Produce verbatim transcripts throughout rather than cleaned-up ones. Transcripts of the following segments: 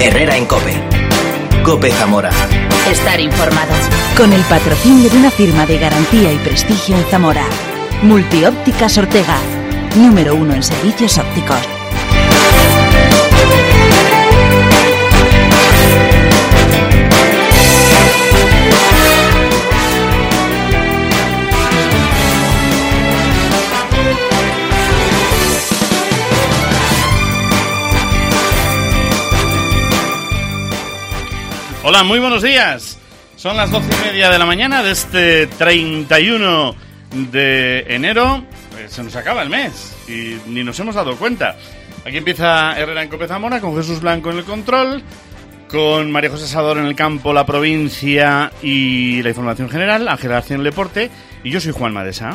Herrera en COPE. COPE Zamora. Estar informado. Con el patrocinio de una firma de garantía y prestigio en Zamora. Multiópticas Ortega. Número uno en servicios ópticos. Hola, muy buenos días. Son las doce y media de la mañana de este treinta y uno de enero. Eh, se nos acaba el mes y ni nos hemos dado cuenta. Aquí empieza Herrera en COPE Zamora con Jesús Blanco en el control, con María José Salvador en el campo, la provincia y la información general, Ángel García en el deporte, y yo soy Juan Madesa.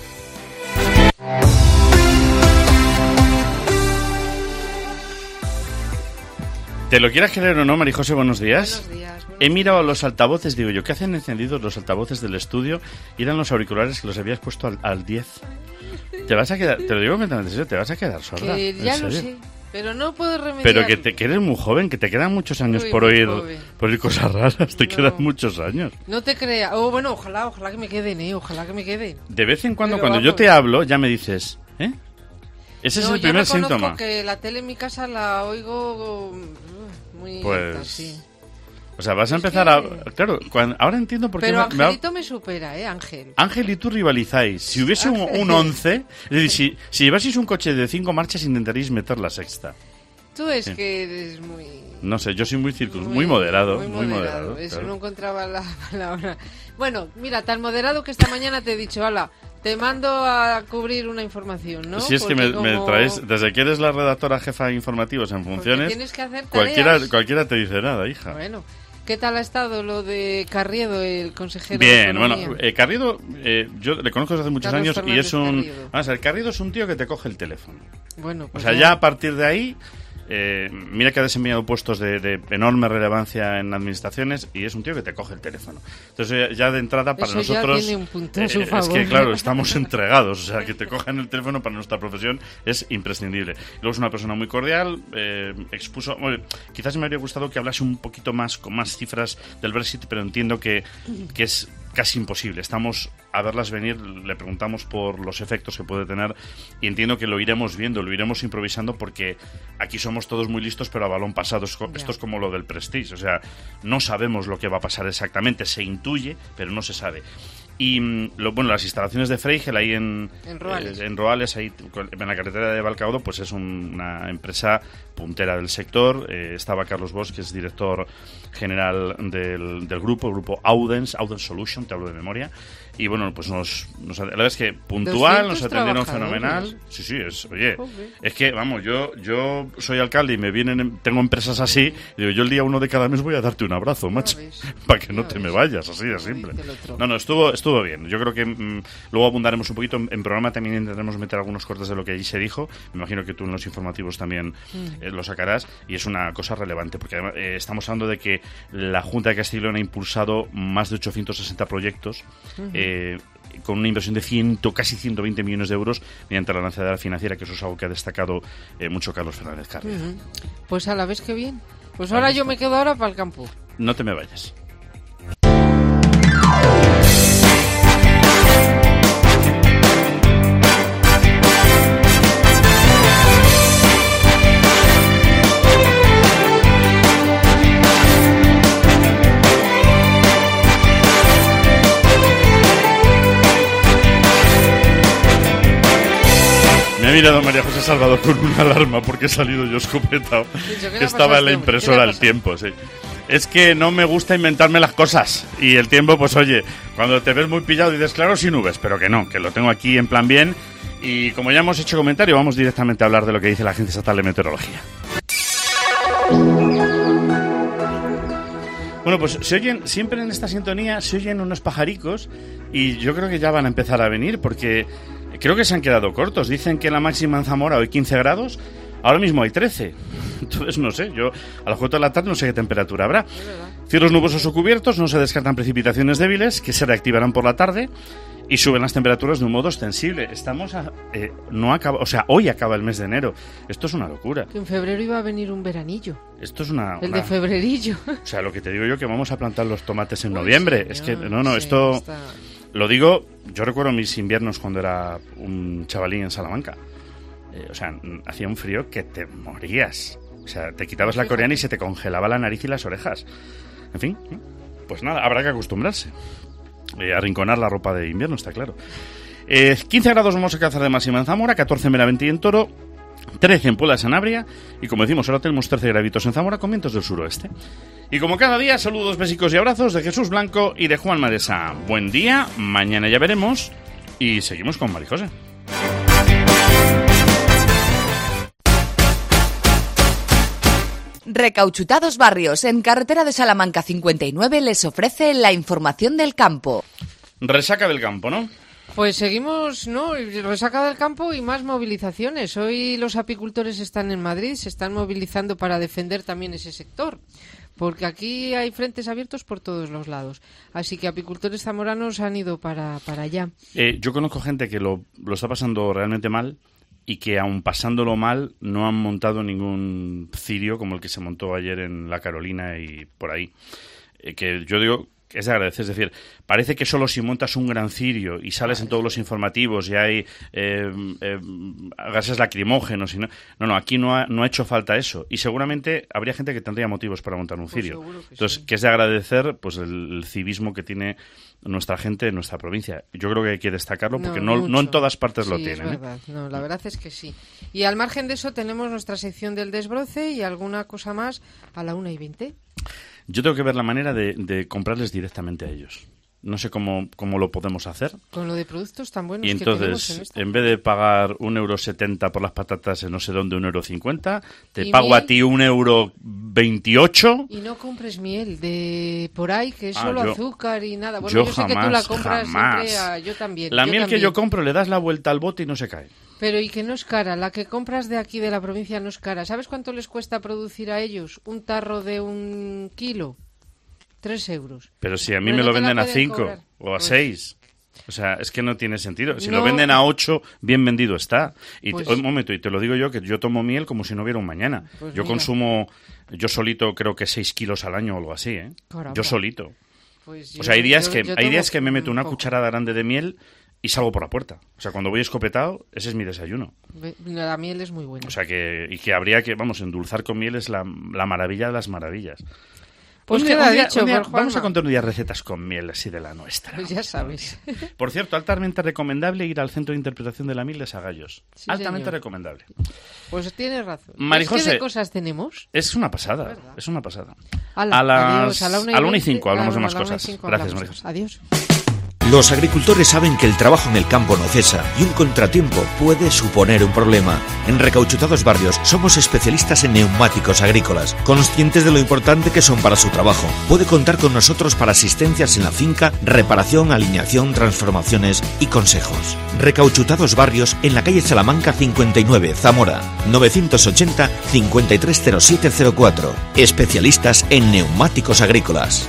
¿Te lo quieras creer o no, María José? Buenos días. Buenos días. Buenos He mirado los altavoces, digo yo, ¿qué hacen encendidos los altavoces del estudio? Y eran los auriculares que los habías puesto al, al diez. Te vas a quedar, te lo digo completamente serio, te vas a quedar sorda. Que ya lo serio? sé, pero no puedo remediar. Pero que, te, que eres muy joven, que te quedan muchos años Uy, por muy oír joven. por oír cosas raras, te No. quedan muchos años. No te creas. Oh, bueno, ojalá, ojalá que me queden, eh, ojalá que me queden. De vez en cuando, Pero cuando yo vamos. te hablo, ya me dices, ¿eh? Ese no, es el yo primer reconozco síntoma. que la tele en mi casa la oigo uh, muy Pues, así. O sea, vas a Es empezar que- a... Claro, cuando, ahora entiendo por qué... Pero me- me ha- Angelito me supera, eh, Ángel. Ángel y tú rivalizáis. Si hubiese un, Ángel. un once, es decir, si, si llevaseis un coche de cinco marchas, intentaréis meter la sexta. Tú es Sí. que eres muy... No sé, yo soy muy circus, muy, moderado, muy Muy moderado. moderado. Eso claro. no encontraba la palabra. Bueno, mira, tan moderado que esta mañana te he dicho, ala, te mando a cubrir una información, ¿no? Si es que Porque me, me como- traes, desde que eres la redactora jefa de informativos en porque funciones, tienes que hacer cualquiera, tareas. cualquiera te dice nada, hija. Bueno, ¿qué tal ha estado lo de Carriedo, el consejero de Bien, Economía? bueno, eh, Carrido, eh, yo le conozco desde hace muchos Carlos años y Fernández es un... Carrido. Vamos a ver, Carrido es un tío que te coge el teléfono. Bueno, O pues sea, ya a partir de ahí, eh, mira que ha desempeñado puestos de, de enorme relevancia en administraciones y es un tío que te coge el teléfono. Entonces, ya de entrada, para Eso ya nosotros... tiene un punto a eh, su es favor. que, claro, estamos entregados. O sea, que te cojan el teléfono para nuestra profesión es imprescindible. Luego es una persona muy cordial, eh, expuso... Bueno, quizás me habría gustado que hablase un poquito más, con más cifras del Brexit, pero entiendo que, que es casi imposible. Estamos a verlas venir, le preguntamos por los efectos que puede tener y entiendo que lo iremos viendo, lo iremos improvisando porque aquí somos todos muy listos pero a balón pasado. Es co- Ya. Esto es como lo del Prestige, o sea, no sabemos lo que va a pasar exactamente, se intuye, pero no se sabe. Y mm, lo, bueno, las instalaciones de Freigel ahí en, En Roales. eh, en Roales, ahí con- en la carretera de Valcaudo, pues es un- una empresa puntera del sector. Eh, estaba Carlos Bosch, que es director general del, del grupo, el grupo Audens, Audens Solution, te hablo de memoria. Y bueno, pues nos, nos la verdad es que puntual, nos doscientos atendieron trabajadores. fenomenal. Sí, sí, es, oye, Joder. es que, vamos, yo yo soy alcalde y me vienen, tengo empresas así, y digo, yo el día uno de cada mes voy a darte un abrazo, macho, ves. para que no Ya te me ves. vayas, así de simple. Dice el otro. No, no, estuvo, estuvo bien. Yo creo que mm, luego abundaremos un poquito. En, en programa también intentaremos meter algunos cortes de lo que allí se dijo. Me imagino que tú en los informativos también Mm. eh, lo sacarás. Y es una cosa relevante, porque además, eh, estamos hablando de que la Junta de Castilla y León ha impulsado más de ochocientos sesenta proyectos. eh, con una inversión de cien, casi ciento veinte millones de euros mediante la lanzadera financiera, que eso es algo que ha destacado eh, mucho Carlos Fernández Carrizo. Ujú. Pues a la vez que bien. Pues ahora yo me quedo ahora para el campo. No te me vayas. Me ha mirado María José Salvador con una alarma porque he salido yo escopetado. Dicho, ¿qué le Que ha estaba pasado en la a este hombre? ¿Qué le impresora ha al pasado? tiempo, sí. Es que no me gusta inventarme las cosas. Y el tiempo, pues oye, cuando te ves muy pillado dices, claro, sin nubes, pero que no, que lo tengo aquí en plan bien. Y como ya hemos hecho comentario, vamos directamente a hablar de lo que dice la Agencia Estatal de Meteorología. Bueno, pues se oyen, siempre en esta sintonía se oyen unos pajaricos y yo creo que ya van a empezar a venir porque creo que se han quedado cortos. Dicen que la máxima en Zamora hoy quince grados, Ahora mismo hay trece. Entonces, no sé, yo a las cuatro de la tarde no sé qué temperatura habrá. Cielos nubosos o cubiertos, no se descartan precipitaciones débiles que se reactivarán por la tarde y suben las temperaturas de un modo ostensible. Estamos a, eh, no acaba, o sea, hoy acaba el mes de enero. Esto es una locura. Que en febrero iba a venir un veranillo. Esto es una... El una... de febrerillo. O sea, lo que te digo yo, que vamos a plantar los tomates en noviembre. Uy, es que, señor, no, no, sí, esto... está... Lo digo, yo recuerdo mis inviernos cuando era un chavalín en Salamanca. Eh, o sea, hacía un frío que te morías. O sea, te quitabas la coreana y se te congelaba la nariz y las orejas. En fin, pues nada, habrá que acostumbrarse. Eh, arrinconar la ropa de invierno, está claro. Eh, quince grados vamos a alcanzar de máxima en Zamora, catorce en Benavente y en Toro, trece en Puebla de Sanabria, y como decimos, ahora tenemos trece graditos en Zamora con vientos del suroeste. Y como cada día, saludos, besicos y abrazos de Jesús Blanco y de Juan Madesa. Buen día, mañana ya veremos, y seguimos con María José. Recauchutados Barrios, en carretera de Salamanca cincuenta y nueve, les ofrece la información del campo. Resaca del campo, ¿no? Pues seguimos, ¿no? Resaca del campo y más movilizaciones. Hoy los apicultores están en Madrid, se están movilizando para defender también ese sector, porque aquí hay frentes abiertos por todos los lados. Así que apicultores zamoranos han ido para, para allá. Eh, yo conozco gente que lo, lo está pasando realmente mal y que, aun pasándolo mal, no han montado ningún cirio como el que se montó ayer en La Carolina y por ahí. Eh, que yo digo... es de agradecer, es decir, parece que solo si montas un gran cirio y sales en todos los informativos y hay eh, eh, gases lacrimógenos y no, no, no, aquí no ha, no ha hecho falta eso, y seguramente habría gente que tendría motivos para montar un cirio. Pues que entonces, sí. que es de agradecer pues el, el civismo que tiene nuestra gente en nuestra provincia. Yo creo que hay que destacarlo porque no, no, no en todas partes sí, lo es tienen. verdad. ¿eh? No, la verdad es que sí. Y al margen de eso tenemos nuestra sección del desbroce y alguna cosa más a la una y veinte. Yo tengo que ver la manera de, de comprarles directamente a ellos. No sé cómo, cómo lo podemos hacer. Con lo de productos tan buenos y que tenemos en entonces, esta. en vez de pagar un euro setenta por las patatas en no sé dónde, un euro cincuenta, te ¿Y pago miel? a ti un euro veintiocho. Y no compres miel de por ahí, que es Ah, solo yo- azúcar y nada. Bueno, yo yo, sé que tú jamás, la compras jamás. siempre a... Yo también. La yo miel también. que yo compro le das la vuelta al bote y no se cae. Pero y que no es cara, la que compras de aquí de la provincia no es cara. ¿Sabes cuánto les cuesta producir a ellos un tarro de un kilo? Tres euros. Pero si a mí Pero me no lo te la venden a pueden cinco cobrar. o a Pues- seis. O sea, es que no tiene sentido. Si No. lo venden a ocho, bien vendido está. Y Pues- te- un momento, y te lo digo yo, que yo tomo miel como si no hubiera un mañana. Pues yo mira. consumo, yo solito creo que seis kilos al año o algo así, ¿eh? Caramba. Yo solito. Pues O yo- sea, hay días yo- que yo hay tomo días que me meto un una poco. cucharada grande de miel y salgo por la puerta. O sea, cuando voy escopetado, ese es mi desayuno. Ve- La miel es muy buena. O sea, que y que habría que, vamos, endulzar con miel es la, la maravilla de las maravillas. Pues Un día- queda un día- dicho un día por Juanma. vamos a contar un día recetas con miel así de la nuestra. Pues ya sabes. Por cierto, altamente recomendable ir al Centro de Interpretación de la Miel de Sagallos. Sí, altamente señor. recomendable. Pues tienes razón. Mari Es que José, de cosas tenemos. Es una pasada, ¿Verdad? es una pasada. Ala, a las adiós, a la una y a la una y veinte, cinco hablamos a de la más una y cosas. cinco Gracias, hablamos. María Adiós. José. Los agricultores saben que el trabajo en el campo no cesa y un contratiempo puede suponer un problema. En Recauchutados Barrios somos especialistas en neumáticos agrícolas, conscientes de lo importante que son para su trabajo. Puede contar con nosotros para asistencias en la finca, reparación, alineación, transformaciones y consejos. Recauchutados Barrios en la calle Salamanca cincuenta y nueve, Zamora, novecientos ochenta, cincuenta y tres cero siete cero cuatro. Especialistas en neumáticos agrícolas.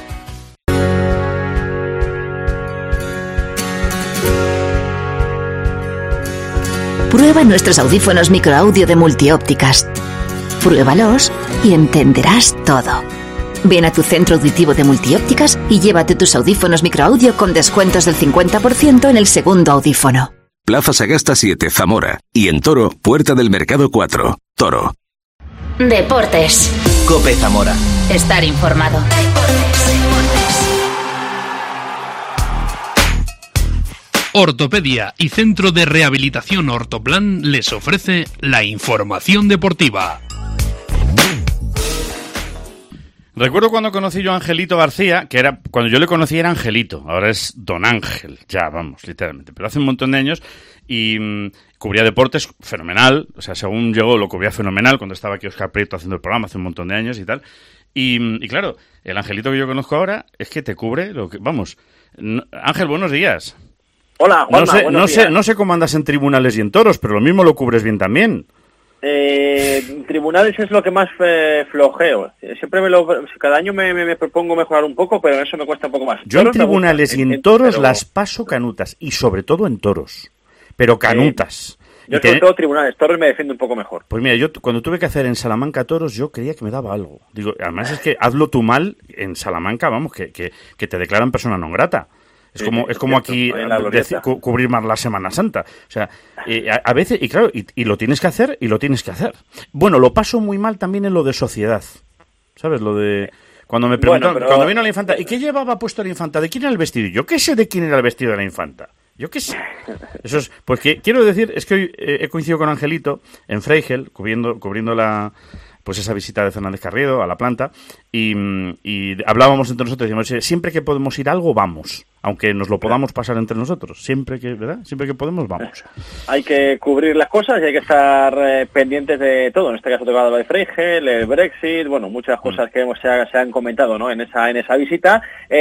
Prueba nuestros audífonos microaudio de Multiópticas. Pruébalos y entenderás todo. Ven a tu centro auditivo de Multiópticas y llévate tus audífonos microaudio con descuentos del cincuenta por ciento en el segundo audífono. Plaza Sagasta siete, Zamora. Y en Toro, Puerta del Mercado cuatro, Toro. Deportes. COPE Zamora. Estar informado. Ortopedia y Centro de Rehabilitación Ortoplan les ofrece la información deportiva. Recuerdo cuando conocí yo a Angelito García, que era cuando yo le conocí era Angelito, ahora es Don Ángel, ya vamos, literalmente, pero hace un montón de años y mmm, cubría deportes fenomenal, o sea, según llegó lo cubría fenomenal cuando estaba aquí Óscar Prieto haciendo el programa hace un montón de años y tal. Y, y claro, el Angelito que yo conozco ahora es que te cubre lo que, vamos, no, Ángel, buenos días. Hola, Juanma, no sé, buenos no días. sé, no sé cómo andas en tribunales y en toros, pero lo mismo lo cubres bien también. Eh, en tribunales es lo que más eh, flojeo. Siempre me lo, cada año me, me, me propongo mejorar un poco, pero eso me cuesta un poco más. Yo en tribunales y en toros pero... las paso canutas, y sobre todo en toros, pero canutas. Eh, yo sobre te... todo tribunales, toros me defiendo un poco mejor. Pues mira, yo cuando tuve que hacer en Salamanca toros, yo creía que me daba algo. Digo, además es que hazlo tú mal en Salamanca, vamos, que, que, que te declaran persona non grata. Es sí, como es como cierto, aquí decir, cu- cubrir más la Semana Santa. O sea, eh, a, a veces, y claro, y, y lo tienes que hacer, y lo tienes que hacer. Bueno, lo paso muy mal también en lo de sociedad. ¿Sabes? Lo de... Cuando me preguntaron, bueno, pero... cuando vino la infanta, ¿y qué llevaba puesto la infanta? ¿De quién era el vestido? Yo qué sé de quién era el vestido de la infanta. Yo qué sé. Eso es, porque quiero decir, es que hoy eh, he coincidido con Angelito en Freigel, cubriendo, cubriendo la... pues esa visita de Fernández Carriedo a la planta, y, y hablábamos entre nosotros, decíamos, siempre que podemos ir a algo, vamos, aunque nos lo podamos pasar entre nosotros, siempre que, ¿verdad? Siempre que podemos, vamos. Hay que cubrir las cosas y hay que estar eh, pendientes de todo, en este caso tocado lo de Freigel, el Brexit, bueno, muchas cosas que hemos, se, ha, se han comentado, ¿no?, en esa en esa visita.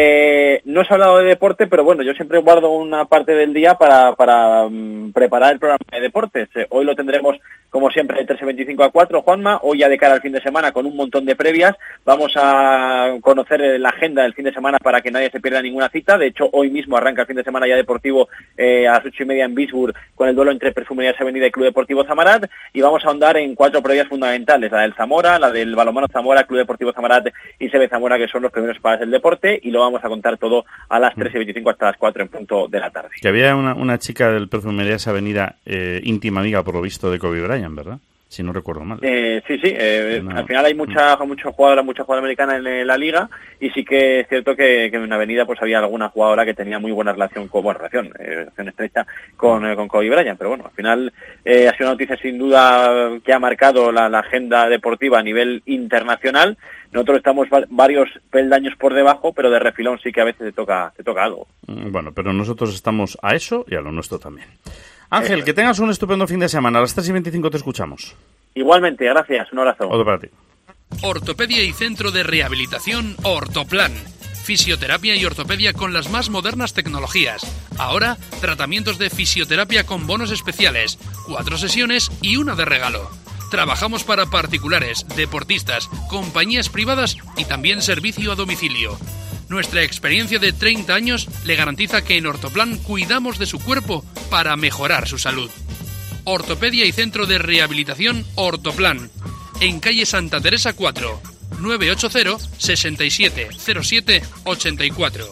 Eh, no se ha hablado de deporte, pero bueno, yo siempre guardo una parte del día para, para um, preparar el programa de deportes. Eh, hoy lo tendremos, como siempre, de trece veinticinco a cuatro, Juanma, hoy ya de cara al fin de semana con un montón de previas. Vamos a conocer la agenda del fin de semana para que nadie se pierda ninguna cita. De hecho, hoy mismo arranca el fin de semana ya deportivo eh, a las ocho y media en Bisburg con el duelo entre Perfumerías Avenida y Club Deportivo Zamarat, y vamos a ahondar en cuatro previas fundamentales, la del Zamora, la del balonmano Zamora, Club Deportivo Zamarat y S B Zamora, que son los primeros pasos del deporte, y lo vamos a contar todo a las trece veinticinco hasta las cuatro en punto de la tarde. Que había una, una chica del Perfumerías Avenida, eh, íntima amiga, por lo visto, de Kobe Bryant, ¿verdad? Si no recuerdo mal. Eh, sí, sí. Eh, no. Al final hay mucha mucha jugadora, mucha jugadora americana en, en la liga, y sí que es cierto que, que en la avenida pues había alguna jugadora que tenía muy buena relación con buena relación, eh, relación estrecha con, eh, con Kobe Bryant. Pero bueno, al final eh, ha sido una noticia sin duda que ha marcado la, la agenda deportiva a nivel internacional. Nosotros estamos va- varios peldaños por debajo, pero de refilón sí que a veces te toca te toca algo. Bueno, pero nosotros estamos a eso y a lo nuestro también. Ángel, eso. Que tengas un estupendo fin de semana. A las tres y veinticinco te escuchamos. Igualmente, gracias. Un abrazo. Otro para ti. Ortopedia y Centro de Rehabilitación Ortoplan. Fisioterapia y ortopedia con las más modernas tecnologías. Ahora, tratamientos de fisioterapia con bonos especiales. Cuatro sesiones y una de regalo. Trabajamos para particulares, deportistas, compañías privadas y también servicio a domicilio. Nuestra experiencia de treinta años le garantiza que en Ortoplan cuidamos de su cuerpo para mejorar su salud. Ortopedia y Centro de Rehabilitación Ortoplan. En calle Santa Teresa cuatro, nueve ocho cero, seis siete cero siete, ocho cuatro.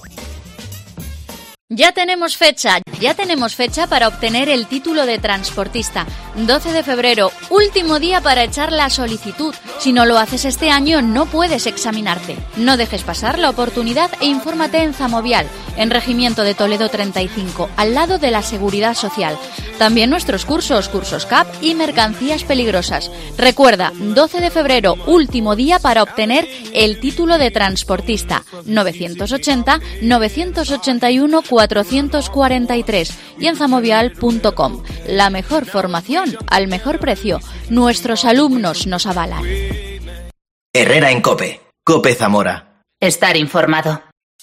Ya tenemos fecha, ya tenemos fecha para obtener el título de transportista. doce de febrero, último día para echar la solicitud. Si no lo haces este año, no puedes examinarte. No dejes pasar la oportunidad e infórmate en Zamovial, en Regimiento de Toledo treinta y cinco, al lado de la Seguridad Social. También nuestros cursos, cursos C A P y mercancías peligrosas. Recuerda, doce de febrero, último día para obtener el título de transportista. novecientos ochenta, novecientos ochenta y uno, cuatrocientos cuarenta y tres y en zamovial punto com. La mejor formación al mejor precio. Nuestros alumnos nos avalan. Herrera en COPE. COPE Zamora. Estar informado.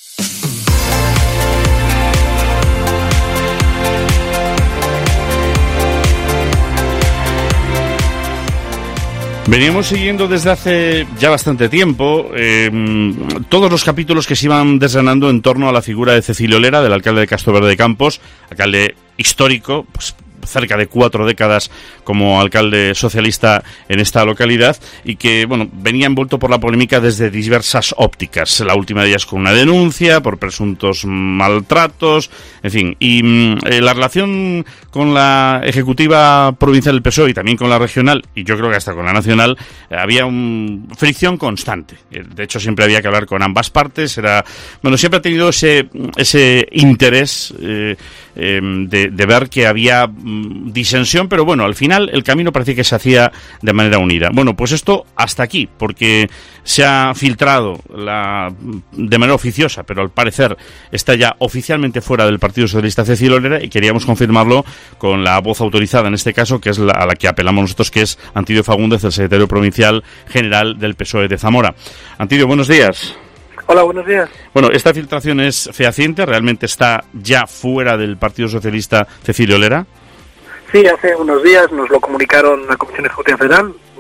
Veníamos siguiendo desde hace ya bastante tiempo eh, todos los capítulos que se iban desgranando en torno a la figura de Cecilio Lera, del alcalde de Castroverde de Campos, alcalde histórico, pues cerca de cuatro décadas como alcalde socialista en esta localidad, y que, bueno, venía envuelto por la polémica desde diversas ópticas. La última de ellas con una denuncia por presuntos maltratos, en fin. Y eh, la relación con la ejecutiva provincial del P S O E y también con la regional, y yo creo que hasta con la nacional, eh, había una fricción constante. De hecho, siempre había que hablar con ambas partes. Era, bueno, siempre ha tenido ese, ese interés eh, eh, de, de ver que había disensión, pero bueno, al final el camino parecía que se hacía de manera unida. Bueno, pues esto hasta aquí, porque se ha filtrado la, de manera oficiosa, pero al parecer está ya oficialmente fuera del Partido Socialista Cecilio Lera, y queríamos confirmarlo con la voz autorizada en este caso, que es la, a la que apelamos nosotros, que es Antidio Fagúndez, el secretario provincial general del P S O E de Zamora. Antidio, buenos días. Hola, buenos días. Bueno, esta filtración es fehaciente, realmente está ya fuera del Partido Socialista Cecilio Lera. Sí, hace unos días nos lo comunicaron la Comisión Ejecutiva Federal,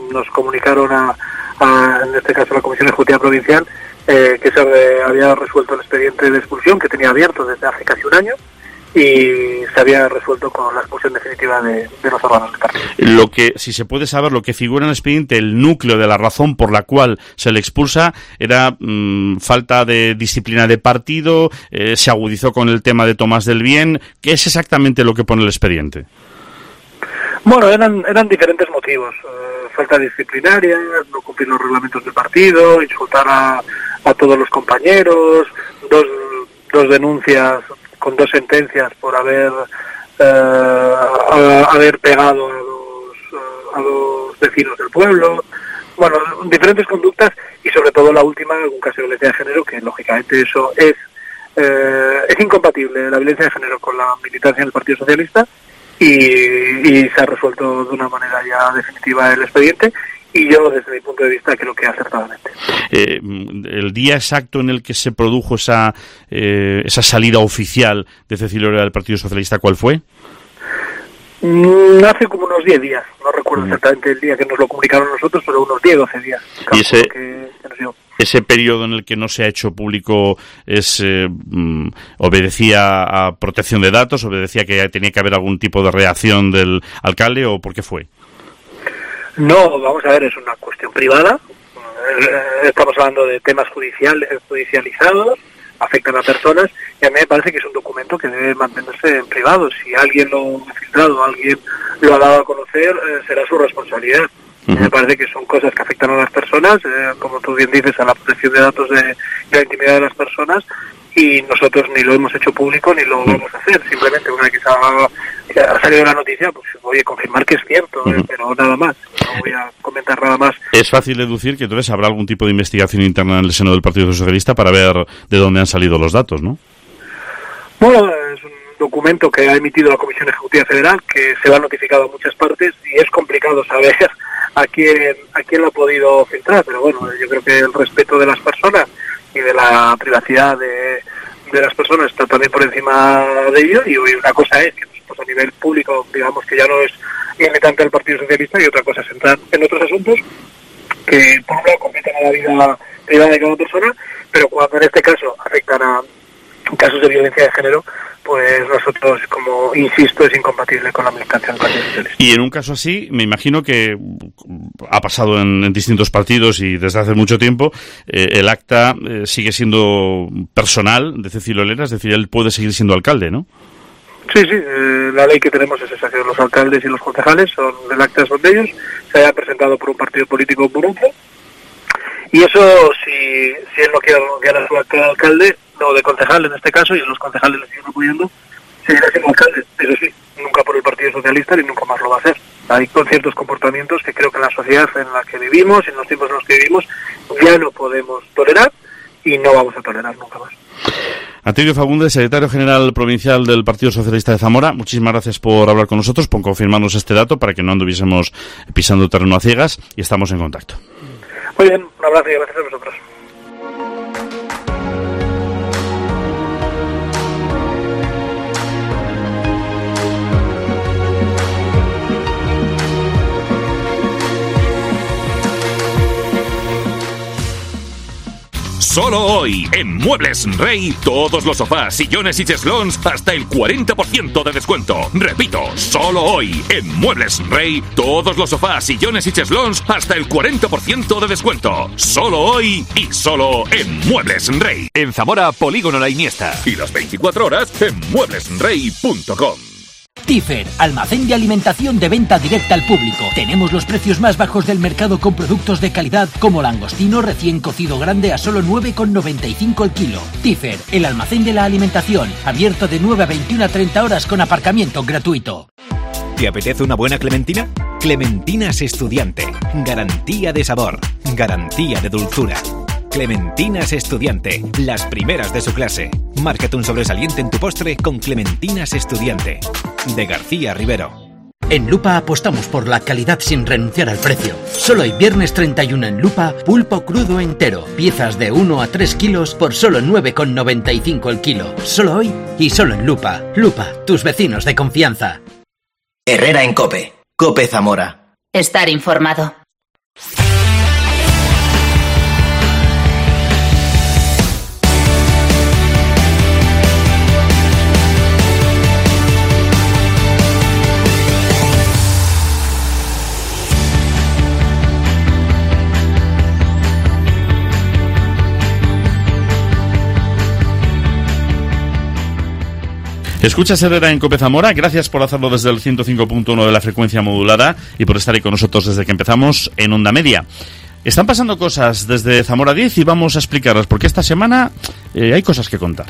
nos comunicaron a, a, en este caso, la Comisión Ejecutiva Provincial, eh, que se había resuelto el expediente de expulsión que tenía abierto desde hace casi un año, y se había resuelto con la expulsión definitiva de, de los órganos de partido. Lo que, si se puede saber, lo que figura en el expediente, el núcleo de la razón por la cual se le expulsa, era mmm, falta de disciplina de partido, eh, se agudizó con el tema de Tomás del Bien. ¿Qué es exactamente lo que pone el expediente? Bueno, eran eran diferentes motivos. Eh, falta disciplinaria, no cumplir los reglamentos del partido, insultar a, a todos los compañeros, dos, dos denuncias con dos sentencias por haber eh, a, haber pegado a los, a los vecinos del pueblo. Bueno, diferentes conductas y sobre todo la última, un caso de violencia de género, que lógicamente eso es eh, es incompatible, la violencia de género, con la militancia en el Partido Socialista, y, y se ha resuelto de una manera ya definitiva el expediente. Y yo, desde mi punto de vista, creo que acertadamente. Eh, el día exacto en el que se produjo esa eh, esa salida oficial de Cecilio Olera del Partido Socialista, ¿cuál fue? Mm, hace como unos diez días. No recuerdo mm. exactamente el día que nos lo comunicaron nosotros, pero unos diez, doce días. Y ese, que, que nos dio. Ese periodo en el que no se ha hecho público es eh, mm, obedecía a protección de datos, obedecía que tenía que haber algún tipo de reacción del alcalde, ¿o por qué fue? No, vamos a ver, es una cuestión privada. Estamos hablando de temas judiciales, judicializados, afectan a personas, y a mí me parece que es un documento que debe mantenerse en privado. Si alguien lo ha filtrado, alguien lo ha dado a conocer, eh, será su responsabilidad. Uh-huh. Me parece que son cosas que afectan a las personas, eh, como tú bien dices, a la protección de datos de, de la intimidad de las personas, y nosotros ni lo hemos hecho público ni lo vamos a hacer. Simplemente una vez que se ha, que ha salido la noticia, pues voy a confirmar que es cierto, uh-huh. eh, pero nada más. No voy a comentar nada más. Es fácil deducir que entonces habrá algún tipo de investigación interna en el seno del Partido Socialista para ver de dónde han salido los datos, ¿no? Bueno, es un documento que ha emitido la Comisión Ejecutiva Federal, que se va notificado a muchas partes, y es complicado saber a quién, a quién lo ha podido filtrar, pero bueno, yo creo que el respeto de las personas y de la privacidad de, de las personas está también por encima de ello, y una cosa es que pues, a nivel público, digamos que ya no es limitante al Partido Socialista, y otra cosa es entrar en otros asuntos que por un lado competen a la vida privada de cada persona, pero cuando en este caso afectan a casos de violencia de género, pues nosotros, como insisto, es incompatible con la militancia del Partido Socialista. Y en un caso así, me imagino que ha pasado en, en distintos partidos y desde hace mucho tiempo, eh, el acta eh, sigue siendo personal de Cecilio Olera, es decir, él puede seguir siendo alcalde, ¿no? Sí, sí, eh, la ley que tenemos es esa, que los alcaldes y los concejales son, el acta son de ellos, se haya presentado por un partido político o por otro, y eso, si, si él no quiere renunciar a su acta de alcalde, no de concejal en este caso, y los concejales le siguen apoyando, seguirá siendo alcalde, eso sí, nunca por el Partido Socialista ni nunca más lo va a hacer. Hay con ciertos comportamientos que creo que en la sociedad en la que vivimos, en los tiempos en los que vivimos, ya no podemos tolerar y no vamos a tolerar nunca más. Antonio Fagundes, secretario general provincial del Partido Socialista de Zamora, muchísimas gracias por hablar con nosotros, por confirmarnos este dato para que no anduviésemos pisando terreno a ciegas, y estamos en contacto. Muy bien, un abrazo y gracias a vosotros. Solo hoy, en Muebles Rey, todos los sofás, sillones y cheslons hasta el cuarenta por ciento de descuento. Repito, solo hoy, en Muebles Rey, todos los sofás, sillones y cheslons hasta el cuarenta por ciento de descuento. Solo hoy y solo en Muebles Rey. En Zamora, Polígono La Iniesta. Y las veinticuatro horas en muebles rey punto com. Tifer, almacén de alimentación de venta directa al público. Tenemos los precios más bajos del mercado con productos de calidad como langostino recién cocido grande a solo nueve con noventa y cinco el kilo. Tifer, el almacén de la alimentación, abierto de nueve a veintiuna a treinta horas con aparcamiento gratuito. ¿Te apetece una buena clementina? Clementinas Estudiante. Garantía de sabor, garantía de dulzura. Clementinas Estudiante, las primeras de su clase. Márcate un sobresaliente en tu postre con Clementinas Estudiante. De García Rivero. En Lupa apostamos por la calidad sin renunciar al precio. Solo hoy, viernes treinta y uno en Lupa, pulpo crudo entero. Piezas de uno a tres kilos por solo nueve con noventa y cinco el kilo. Solo hoy y solo en Lupa. Lupa, tus vecinos de confianza. Herrera en COPE. COPE Zamora. Estar informado. Escuchas Herrera en Cope Zamora, gracias por hacerlo desde el ciento cinco punto uno de la frecuencia modulada y por estar ahí con nosotros desde que empezamos en Onda Media. Están pasando cosas desde Zamora diez y vamos a explicarlas porque esta semana eh, hay cosas que contar.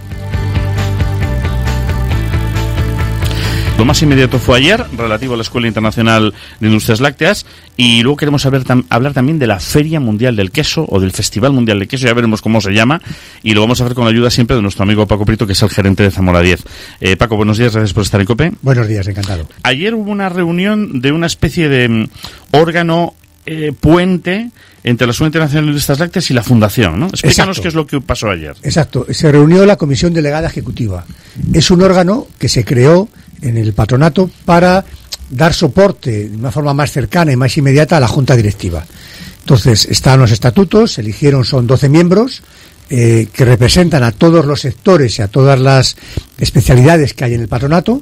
Lo más inmediato fue ayer, relativo a la Escuela Internacional de Industrias Lácteas, y luego queremos saber, tam, hablar también de la Feria Mundial del Queso, o del Festival Mundial del Queso, ya veremos cómo se llama, y lo vamos a hacer con la ayuda siempre de nuestro amigo Paco Prieto, que es el gerente de Zamora diez. Eh, Paco, buenos días, gracias por estar en COPE. Buenos días, encantado. Ayer hubo una reunión de una especie de um, órgano eh, puente entre la Escuela Internacional de Industrias Lácteas y la Fundación, ¿no? Explícanos Exacto. Qué es lo que pasó ayer. Exacto, se reunió la Comisión Delegada Ejecutiva. Es un órgano que se creó en el patronato para dar soporte de una forma más cercana y más inmediata a la Junta Directiva. Entonces, están los estatutos, se eligieron, son doce miembros, eh, que representan a todos los sectores y a todas las especialidades que hay en el patronato,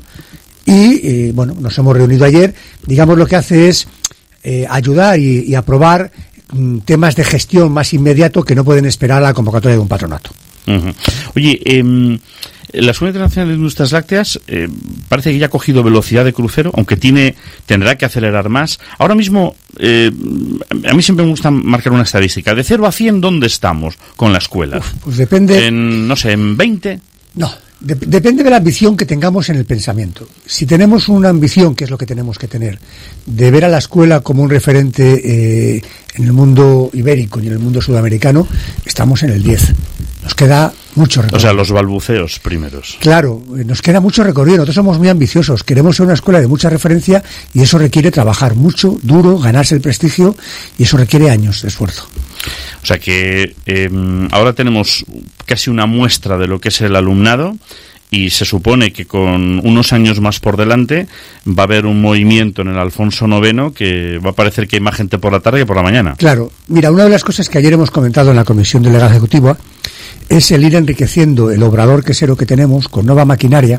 y, eh, bueno, nos hemos reunido ayer. Digamos, lo que hace es eh, ayudar y, y aprobar mm, temas de gestión más inmediato que no pueden esperar a la convocatoria de un patronato. Uh-huh. Oye, eh... la Escuela Internacional de Industrias Lácteas eh, parece que ya ha cogido velocidad de crucero, aunque tiene tendrá que acelerar más. Ahora mismo, eh, a mí siempre me gusta marcar una estadística. De cero a cien, ¿dónde estamos con la escuela? Uf, pues depende... En, no sé, ¿en veinte? No, de, depende de la ambición que tengamos en el pensamiento. Si tenemos una ambición, que es lo que tenemos que tener, de ver a la escuela como un referente eh, en el mundo ibérico y en el mundo sudamericano, estamos en el diez. Nos queda mucho recorrido. O sea, los balbuceos primeros. Claro, nos queda mucho recorrido. Nosotros somos muy ambiciosos. Queremos ser una escuela de mucha referencia y eso requiere trabajar mucho, duro, ganarse el prestigio, y eso requiere años de esfuerzo. O sea que eh, ahora tenemos casi una muestra de lo que es el alumnado y se supone que con unos años más por delante va a haber un movimiento en el Alfonso noveno que va a parecer que hay más gente por la tarde que por la mañana. Claro. Mira, una de las cosas que ayer hemos comentado en la Comisión Delegada Ejecutiva es el ir enriqueciendo el obrador quesero que tenemos con nueva maquinaria,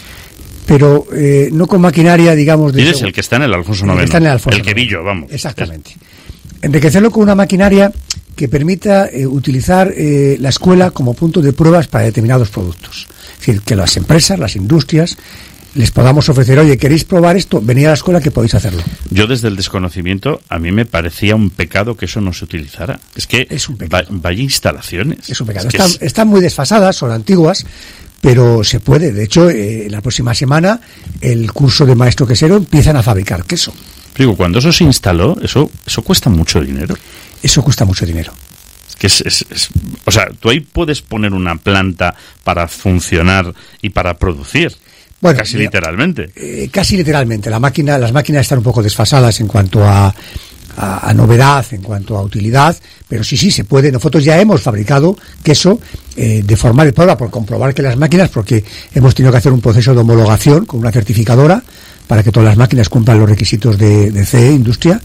pero eh, no con maquinaria, digamos... Y es el que está en el Alfonso noveno. El que está en el Alfonso El querillo, vamos. Exactamente. Es... Enriquecerlo con una maquinaria que permita eh, utilizar eh, la escuela como punto de pruebas para determinados productos. Es decir, que las empresas, las industrias, les podamos ofrecer, oye, ¿queréis probar esto? Venid a la escuela que podéis hacerlo. Yo desde el desconocimiento, a mí me parecía un pecado que eso no se utilizara. Es que es un pecado. Va, vaya instalaciones. Es un pecado. Es están, es... están muy desfasadas, son antiguas, pero se puede. De hecho, eh, la próxima semana el curso de maestro quesero empiezan a fabricar queso. Digo, cuando eso se instaló, eso eso cuesta mucho dinero. Eso cuesta mucho dinero. Que es, es, es, o sea, tú ahí puedes poner una planta para funcionar y para producir. Bueno, casi mira, literalmente. Eh, casi literalmente. La máquina, las máquinas están un poco desfasadas en cuanto a, a, a novedad, en cuanto a utilidad, pero sí, sí, se puede. Nosotros ya hemos fabricado queso eh, de forma de prueba por comprobar que las máquinas, porque hemos tenido que hacer un proceso de homologación con una certificadora para que todas las máquinas cumplan los requisitos de, de C E, Industria,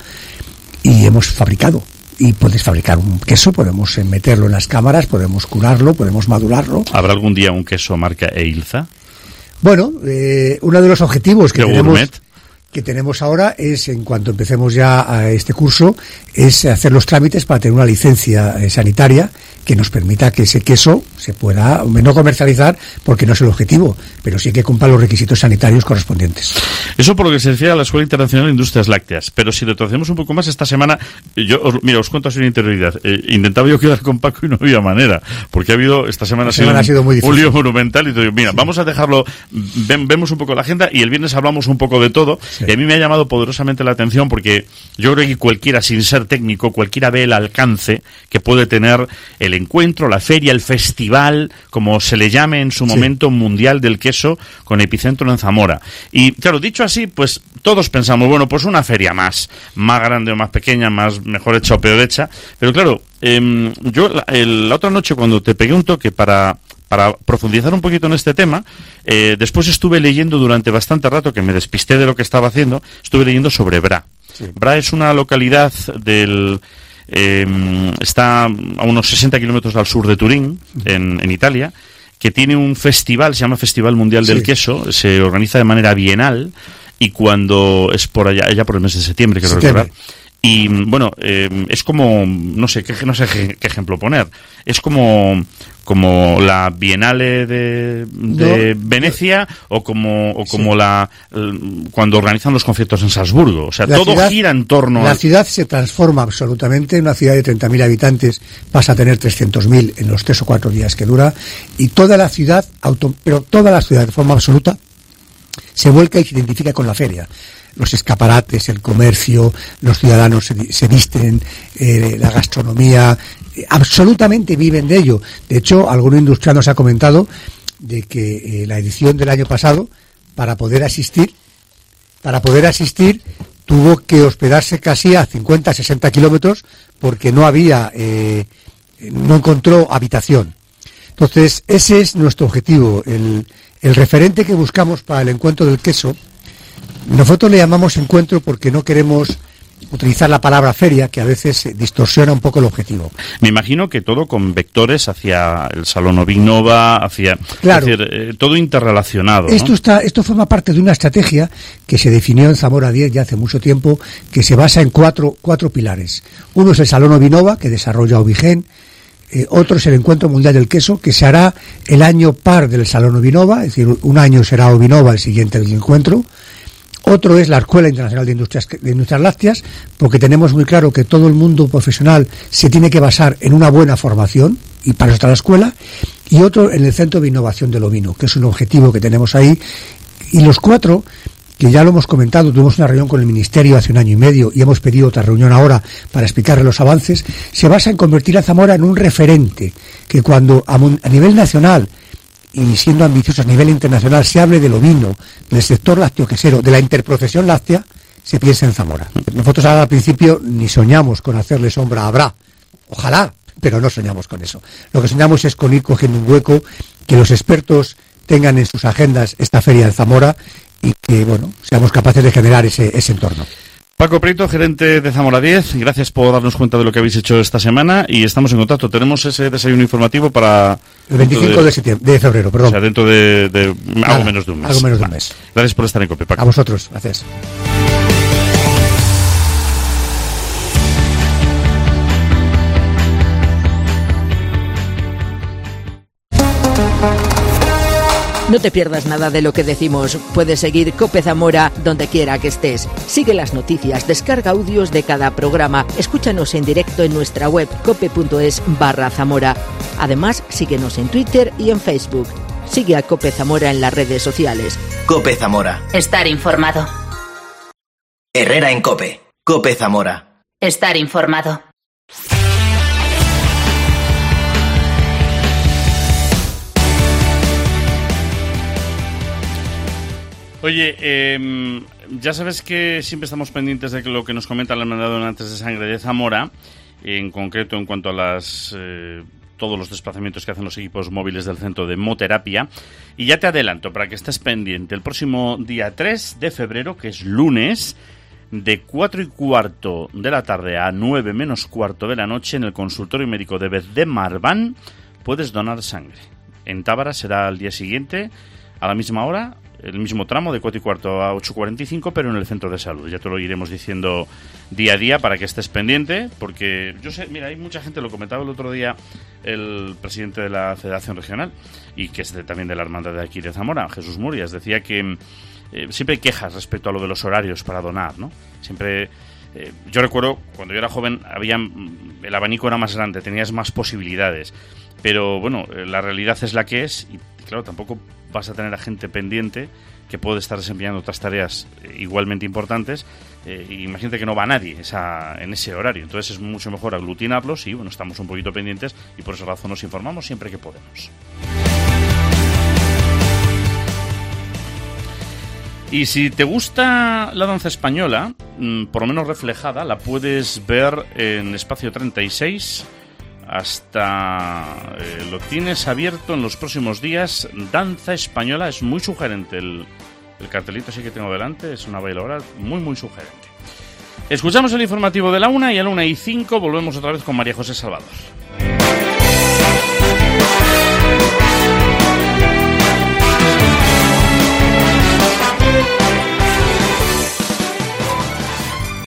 y hemos fabricado. Y puedes fabricar un queso, podemos meterlo en las cámaras, podemos curarlo, podemos madularlo. ¿Habrá algún día un queso marca Eilza? Bueno, eh, uno de los objetivos que tenemos, gourmet? que tenemos ahora es, en cuanto empecemos ya a este curso, es hacer los trámites para tener una licencia eh, sanitaria que nos permita que ese queso se pueda no comercializar, porque no es el objetivo, pero sí que cumpla los requisitos sanitarios correspondientes. Eso por lo que se refiere a la Escuela Internacional de Industrias Lácteas. Pero si retrocedemos un poco más, esta semana, yo os, mira, os cuento así una interioridad. Eh, intentaba yo quedar con Paco y no había manera, porque ha habido, esta semana, ha sido, semana un, ha sido muy difícil. Un lío monumental, y te digo, mira, sí. vamos a dejarlo, ven, vemos un poco la agenda y el viernes hablamos un poco de todo. Sí. Y a mí me ha llamado poderosamente la atención, porque yo creo que cualquiera, sin ser técnico, cualquiera ve el alcance que puede tener el encuentro, la feria, el festival, como se le llame en su sí. momento, mundial del queso, con epicentro en Zamora. Y claro, dicho así, pues todos pensamos, bueno, pues una feria más, más grande o más pequeña, más mejor hecha o peor hecha. Pero claro, eh, yo la, el, la otra noche cuando te pegué un toque para... para profundizar un poquito en este tema, eh, después estuve leyendo durante bastante rato, que me despisté de lo que estaba haciendo, estuve leyendo sobre Bra. Sí. Bra es una localidad del... Eh, está a unos sesenta kilómetros al sur de Turín, en, en Italia, que tiene un festival, se llama Festival Mundial sí. del Queso, se organiza de manera bienal, y cuando es por allá, allá por el mes de septiembre, quiero recordar, Y bueno, eh, es como, no sé, qué, no sé qué, qué ejemplo poner. Es como como la Bienale de, de no, Venecia no. o como o como sí. la cuando organizan los conciertos en Salzburgo. O sea, la todo ciudad, gira en torno La a... ciudad se transforma absolutamente. Una ciudad de treinta mil habitantes pasa a tener trescientos mil en los tres o cuatro días que dura. Y toda la ciudad, auto, pero toda la ciudad de forma absoluta, se vuelca y se identifica con la feria. Los escaparates, el comercio, los ciudadanos se, se visten, eh, la gastronomía, eh, absolutamente viven de ello. De hecho, algún industrial nos ha comentado de que eh, la edición del año pasado, para poder asistir, para poder asistir, tuvo que hospedarse casi a cincuenta, sesenta kilómetros porque no había, eh, no encontró habitación. Entonces, ese es nuestro objetivo, el, el referente que buscamos para el encuentro del queso. Nosotros le llamamos encuentro porque no queremos utilizar la palabra feria, que a veces distorsiona un poco el objetivo. Me imagino que todo con vectores hacia el Salón Ovinnova, hacia... Claro. Es decir, eh, todo interrelacionado, Esto ¿no? está, esto forma parte de una estrategia que se definió en Zamora diez ya hace mucho tiempo, que se basa en cuatro, cuatro pilares. Uno es el Salón Ovinnova, que desarrolla Ovigen. Eh, otro es el Encuentro Mundial del Queso, que se hará el año par del Salón Ovinnova, es decir, un año será Ovinnova, el siguiente el encuentro. Otro es la Escuela Internacional de Industrias, de Industrias Lácteas, porque tenemos muy claro que todo el mundo profesional se tiene que basar en una buena formación, y para eso está la escuela. Y otro en el Centro de Innovación del Ovino, que es un objetivo que tenemos ahí. Y los cuatro, que ya lo hemos comentado, tuvimos una reunión con el Ministerio hace un año y medio y hemos pedido otra reunión ahora para explicarle los avances, se basa en convertir a Zamora en un referente, que cuando a, a nivel nacional y siendo ambiciosos a nivel internacional se hable del ovino, del sector lácteo-quesero, de la interprofesión láctea, se piensa en Zamora. Nosotros ahora al principio ni soñamos con hacerle sombra a Abra, ojalá, pero no soñamos con eso. Lo que soñamos es con ir cogiendo un hueco, que los expertos tengan en sus agendas esta feria de Zamora y que, bueno, seamos capaces de generar ese, ese entorno. Paco Prieto, gerente de Zamora diez, gracias por darnos cuenta de lo que habéis hecho esta semana y estamos en contacto. Tenemos ese desayuno informativo para... El veinticinco de, de, septiembre, de febrero, perdón. O sea, dentro de, de Nada, algo menos de un mes. Algo menos de un mes. Gracias por estar en COPE, Paco. A vosotros, gracias. No te pierdas nada de lo que decimos. Puedes seguir COPE Zamora donde quiera que estés. Sigue las noticias, descarga audios de cada programa, escúchanos en directo en nuestra web cope.es barra Zamora. Además, síguenos en Twitter y en Facebook. Sigue a COPE Zamora en las redes sociales. COPE Zamora. Estar informado. Herrera en COPE. COPE Zamora. Estar informado. Oye, eh, ya sabes que siempre estamos pendientes de lo que nos comenta la Hermandad de Donantes de Sangre de Zamora, en concreto en cuanto a las eh, todos los desplazamientos que hacen los equipos móviles del Centro de Hemoterapia. Y ya te adelanto, para que estés pendiente, el próximo día tres de febrero, que es lunes, de cuatro y cuarto de la tarde a nueve menos cuarto de la noche, en el consultorio médico de Bez de Marván, puedes donar sangre. En Tábara será al día siguiente, a la misma hora, el mismo tramo de cuatro y cuarto a ocho cuarenta y cinco, pero en el centro de salud. Ya te lo iremos diciendo día a día para que estés pendiente, porque yo sé, mira, hay mucha gente, lo comentaba el otro día el presidente de la Federación Regional y que es de, también de la hermandad de aquí de Zamora, Jesús Murias, decía que eh, siempre hay quejas respecto a lo de los horarios para donar, ¿no? Siempre... Eh, yo recuerdo, cuando yo era joven, había el abanico era más grande, tenías más posibilidades, pero bueno, eh, la realidad es la que es y claro, tampoco vas a tener a gente pendiente que puede estar desempeñando otras tareas eh, igualmente importantes. Eh, imagínate que no va nadie esa, en ese horario, entonces es mucho mejor aglutinarlos y bueno, estamos un poquito pendientes y por esa razón nos informamos siempre que podemos. Y si te gusta la danza española, mmm, por lo menos reflejada, la puedes ver en Espacio treinta y seis. Hasta eh, lo tienes abierto en los próximos días. Danza española, es muy sugerente el, el cartelito así que tengo delante, es una bailadora muy muy sugerente. Escuchamos el informativo de la una y a la una y cinco volvemos otra vez con María José Salvador.